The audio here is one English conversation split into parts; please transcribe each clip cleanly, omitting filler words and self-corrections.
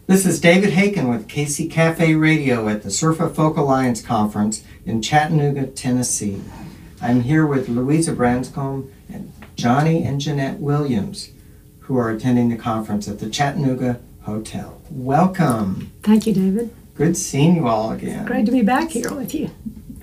This is David Haken with KC Cafe Radio at the Surf of Folk Alliance Conference in Chattanooga, Tennessee. I'm here with Louisa Branscombe and Johnny and Jeanette Williams, who are attending the conference at the Chattanooga Hotel. Welcome. Thank you, David. Good seeing you all again. Great to be back here with you.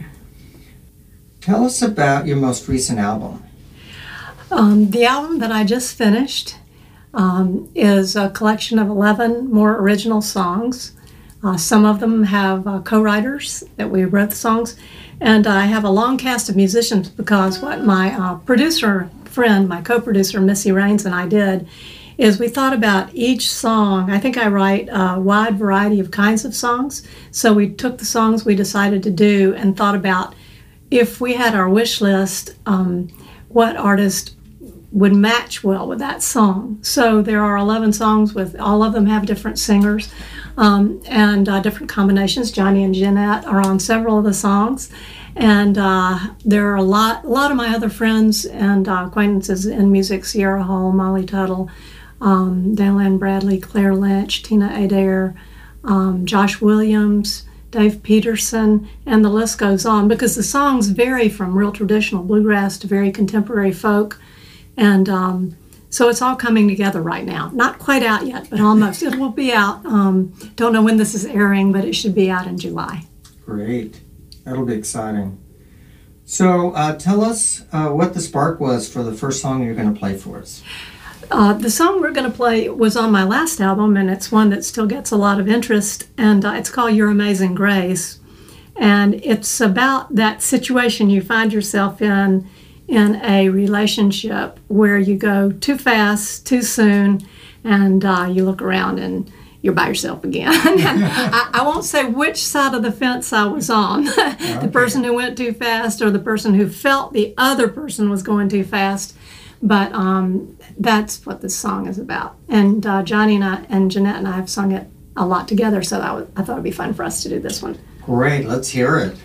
Tell us about your most recent album. The album that I just finished is a collection of 11 more original songs. Some of them have co-writers that we wrote the songs, and I have a long cast of musicians because what my producer friend, my co-producer Missy Raines, and I did is we thought about each song. I think I write a wide variety of kinds of songs, so we took the songs we decided to do and thought about if we had our wish list, what artist would match well with that song. So there are 11 songs with all of them have different singers and different combinations. Johnny and Jeanette are on several of the songs, and there are a lot of my other friends and acquaintances in music: Sierra Hull, Molly Tuttle, Dan Bradley, Claire Lynch, Tina Adair, Josh Williams, Dave Peterson, and the list goes on, because the songs vary from real traditional bluegrass to very contemporary folk. And so it's all coming together right now. Not quite out yet, but almost. It will be out. Don't know when this is airing, but it should be out in July. Great. That'll be exciting. So tell us what the spark was for the first song you're going to play for us. The song we're going to play was on my last album, and it's one that still gets a lot of interest, and it's called Your Amazing Grace. And it's about that situation you find yourself in a relationship where you go too fast, too soon, and you look around and you're by yourself again. I won't say which side of the fence I was on, the person who went too fast or the person who felt the other person was going too fast. But that's what this song is about. And Johnny and Jeanette and I have sung it a lot together, so I thought it would be fun for us to do this one. Great, let's hear it.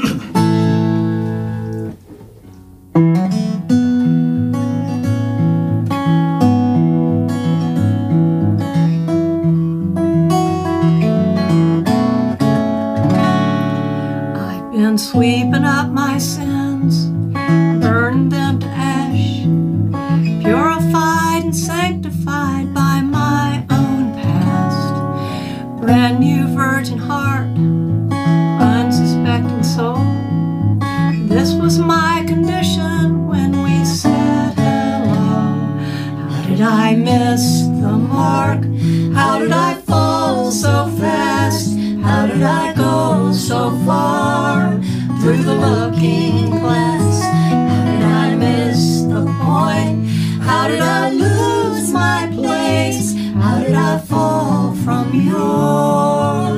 I've been sweeping up my sins, burning them to ash, purified and sanctified by my own past. Brand new virgin heart, unsuspecting soul. This was my condition when we said hello. How did I miss the mark? How did I fall so fast? How did I go so far through the looking glass? How did I miss the point? How did I lose my place? How did I fall from your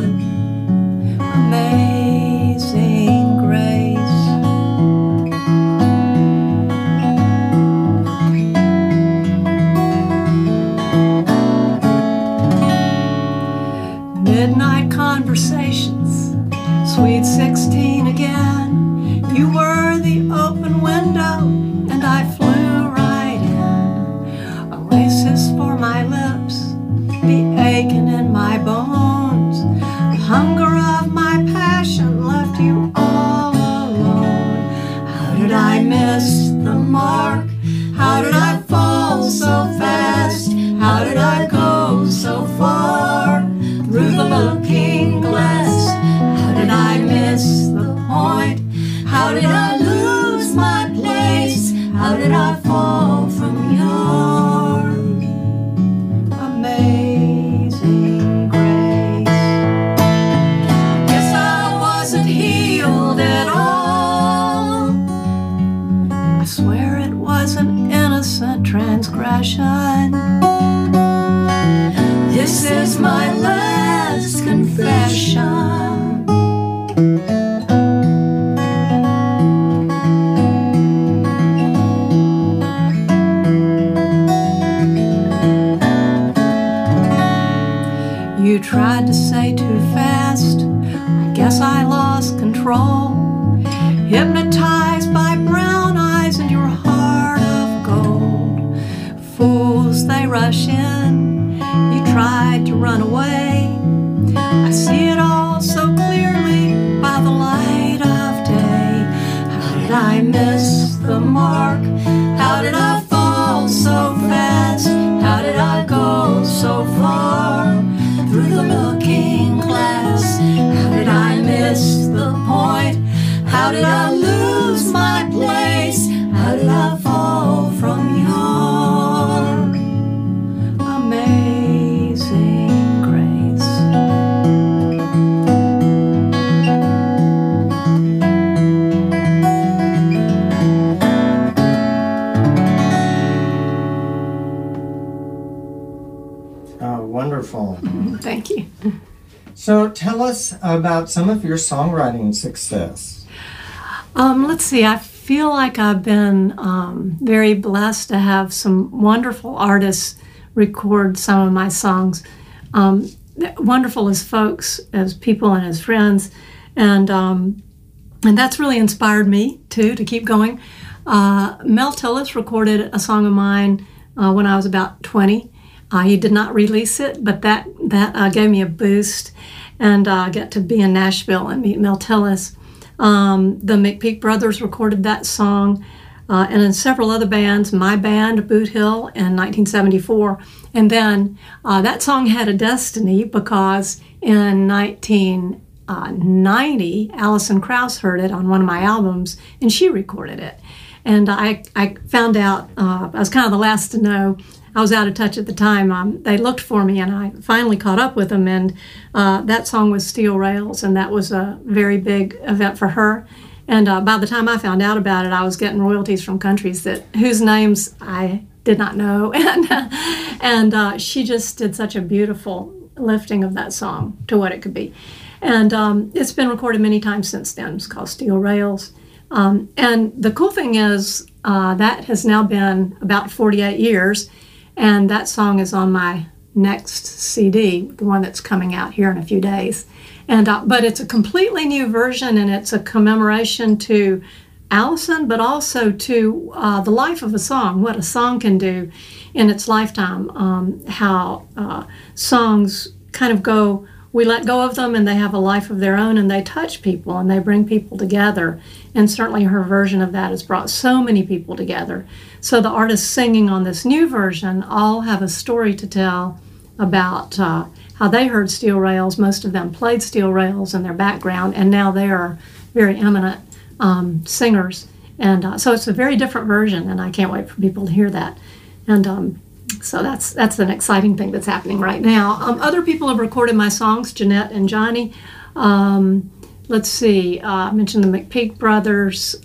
amazing grace? Midnight conversations, sweet 16 again. You were the open window and I flew right in. Oasis for my lips, the aching in my bones. The hunger of my passion left you all alone. How did I miss the mark? How did I fall so fast? How did I go so far through the looking glass? How did I miss the point? How did I lose my place? How did I fall from your amazing grace? Guess I wasn't healed at all. I swear it was an innocent transgression. This is my last confession. You tried to say too fast, I guess I lost control. Hypnotized by brown eyes and your heart of gold. Fools, they rush in, you tried to run away. I see it all so clearly by the light of day. How did I miss the mark? How did I fall so fast? How did I go so far through the looking glass? How did I miss the point? How did I lose my place? How did I fall from your amazing grace? Oh, wonderful. Thank you. So tell us about some of your songwriting success. Let's see. I feel like I've been very blessed to have some wonderful artists record some of my songs. Wonderful as folks, as people, and as friends, and that's really inspired me too to keep going. Mel Tillis recorded a song of mine when I was about 20. He did not release it, but that gave me a boost, and I got to be in Nashville and meet Mel Tillis. The McPeak Brothers recorded that song, and in several other bands, my band, Boot Hill, in 1974. And then that song had a destiny because in 1990, Alison Krauss heard it on one of my albums, and she recorded it. And I found out, I was kind of the last to know. I was out of touch at the time. They looked for me, and I finally caught up with them, and that song was Steel Rails, and that was a very big event for her. And by the time I found out about it, I was getting royalties from countries whose names I did not know, and she just did such a beautiful lifting of that song to what it could be. And it's been recorded many times since then. It's called Steel Rails. And the cool thing is that has now been about 48 years, and that song is on my next CD, the one that's coming out here in a few days. And but it's a completely new version, and it's a commemoration to Alison, but also to the life of a song, what a song can do in its lifetime, how songs kind of go, we let go of them and they have a life of their own, and they touch people and they bring people together. And certainly her version of that has brought so many people together. So the artists singing on this new version all have a story to tell about how they heard Steel Rails. Most of them played Steel Rails in their background, and now they are very eminent singers. And so it's a very different version, and I can't wait for people to hear that. And so that's an exciting thing that's happening right now. Other people have recorded my songs, Jeanette and Johnny. Let's see, I mentioned the McPeak Brothers,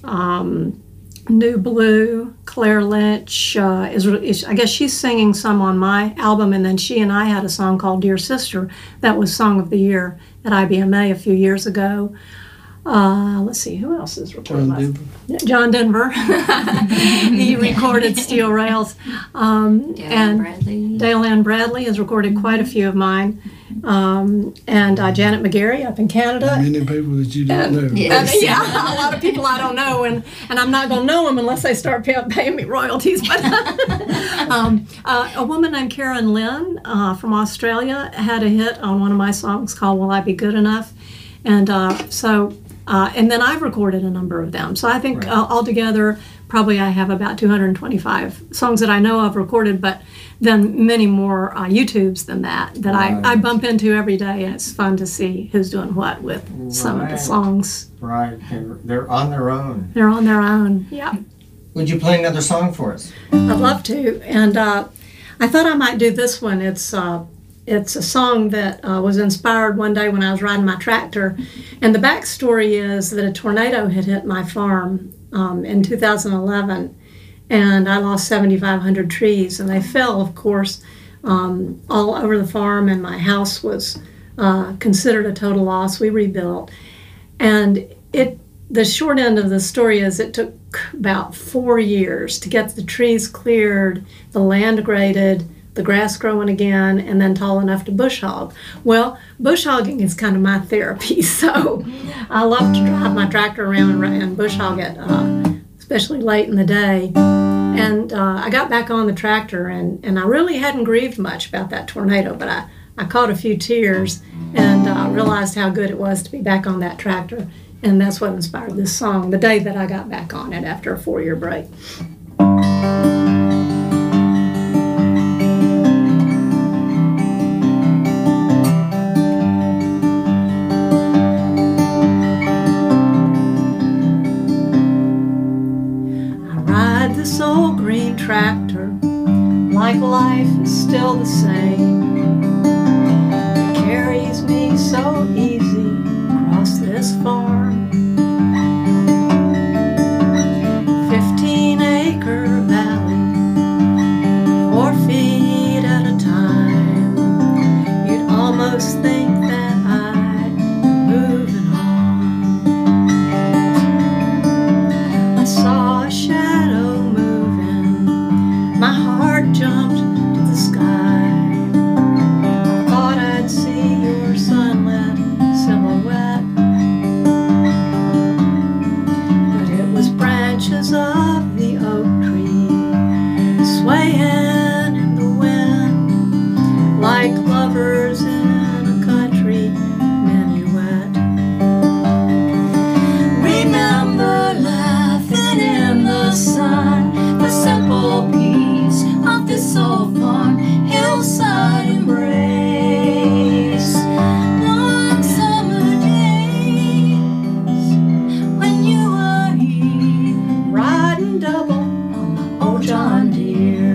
New Blue, Claire Lynch, I guess she's singing some on my album, and then she and I had a song called Dear Sister that was Song of the Year at IBMA a few years ago. Let's see, who else is recording? John Denver. He recorded Steel Rails. And Dale Ann Bradley has recorded quite a few of mine. And Janet McGarry up in Canada. Many people that you don't know. Yes. Yeah, a lot of people I don't know, and I'm not going to know them unless they start paying me royalties. But a woman named Karen Lynn from Australia had a hit on one of my songs called Will I Be Good Enough? And and then I've recorded a number of them. So I think altogether, probably I have about 225 songs that I know of recorded, but then many more YouTubes than that I bump into every day, and it's fun to see who's doing what with some of the songs. Right, they're on their own. They're on their own, yeah. Would you play another song for us? I'd love to, and I thought I might do this one. It's a song that was inspired one day when I was riding my tractor, and the backstory is that a tornado had hit my farm in 2011, and I lost 7,500 trees, and they fell, of course, all over the farm, and my house was considered a total loss. We rebuilt, and the short end of the story is it took about 4 years to get the trees cleared, the land graded, the grass growing again, and then tall enough to bush hog. Well, bush hogging is kind of my therapy, so I love to drive my tractor around and bush hog it, especially late in the day. And I got back on the tractor, and I really hadn't grieved much about that tornado, but I I caught a few tears and realized how good it was to be back on that tractor. And that's what inspired this song, the day that I got back on it after a 4-year break. I ride this old green tractor like life is still the same. It carries me so easy across this farm. 15-acre valley, 4 feet at a time. You'd almost think that I'm moving on. I saw a shadow moving, my heart jumped to the sky. I thought I'd see your sunlit silhouette, but it was branches of the oak tree swaying in the wind like lovers in a country minuet. Remember laughing in the sun, the simple peace of this old farm, hillside embrace. Long summer days when you were here, Riding double on my old John Deere.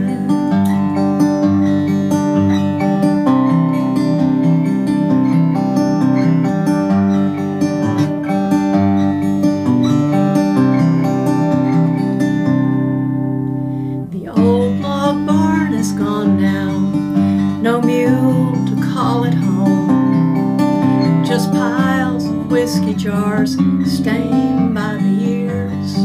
The old log barn is gone now, no mule to call it home, just piles of whiskey jars stained by the years.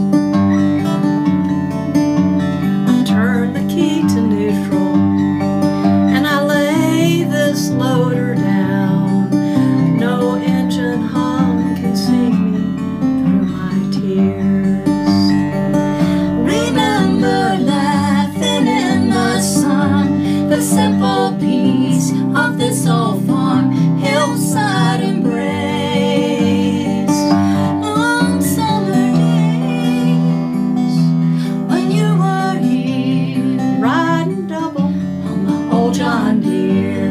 I turn the key to neutral and I lay this loader down. No engine hum can sing me through my tears. Remember laughing in the sun, the simple peace of this old farm, hillside embrace. Long summer days when you were here, Riding double on my old John Deere.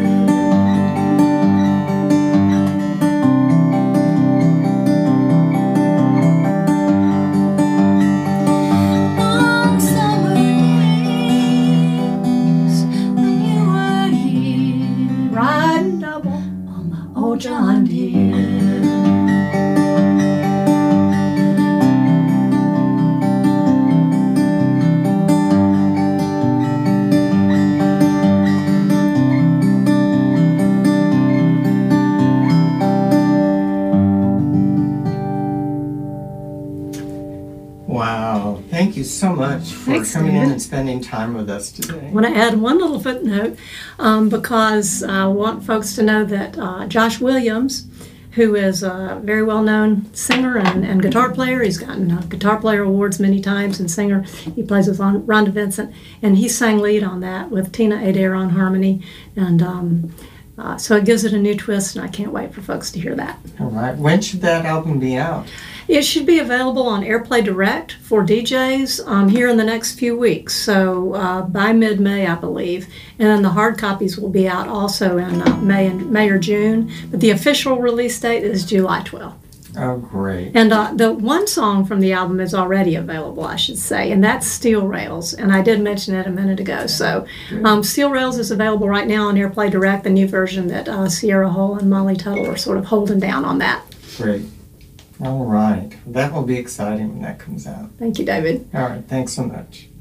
Long summer days when you were here, riding double. on my old John Deere. Wow. Thank you so much for Thanks, coming in David. and spending time with us today. I want to add one little footnote because I want folks to know that Josh Williams, who is a very well-known singer and guitar player, he's gotten guitar player awards many times, and singer. He plays with Rhonda Vincent, and he sang lead on that with Tina Adair on harmony, and so it gives it a new twist, and I can't wait for folks to hear that. All right. When should that album be out? It should be available on AirPlay Direct for DJs here in the next few weeks, so by mid-May, I believe. And then the hard copies will be out also in May or June, but the official release date is July 12th. Oh, great. And the one song from the album is already available, I should say, and that's Steel Rails, and I did mention it a minute ago. So Steel Rails is available right now on AirPlay Direct, the new version that Sierra Hull and Molly Tuttle are sort of holding down on that. Great. All right. That will be exciting when that comes out. Thank you, David. All right. Thanks so much.